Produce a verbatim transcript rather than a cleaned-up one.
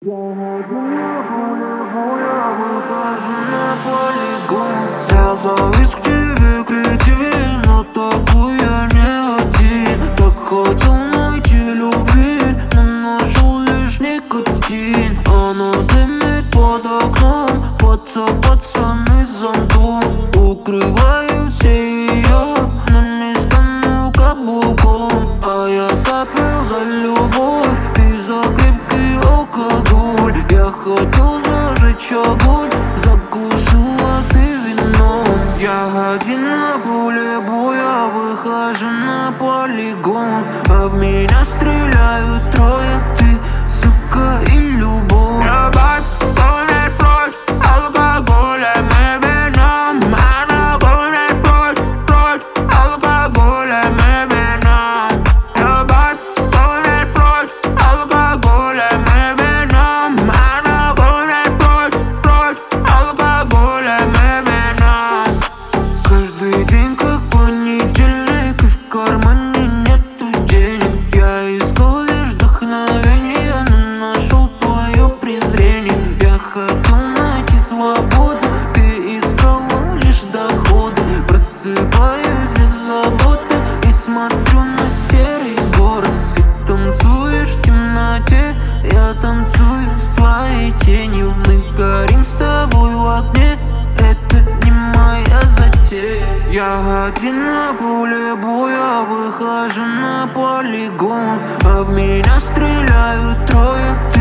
Я завис к тебе, кретин, но такой я не один. Так хотел найти любви, но нашел лишь никотин. Она дымит под окном, паца, пацаны с зонтом. Укрываю все ее намечтанным каблуком. А я топил за любовь и за крепкий алкоголь. Я хотел зажечь огонь, закусила ты вино. Я один на поле боя, выхожу на полигон. А в меня стреляют трое, ты, сука, и любовь. Любовь гонит прочь, алкоголем и вином. Она гонит прочь, прочь, алкоголем и вином. Любовь гонит прочь, алкоголем и вином. Она гонит прочь, прочь, алкоголем и вином. Каждый день как понедельник, и в кармане нету денег. Я искал лишь вдохновение, но нашел твое презрение. Я хотел найти свободу, ты искала лишь доходы. Просыпаюсь без заботы и смотрю на серый город. Ты танцуешь в темноте, я танцую с твоей тенью. Мы горим с тобой в огне, это не моя затея. Я один на поле боя, выхожу на полигон. А в меня стреляют трое, ты,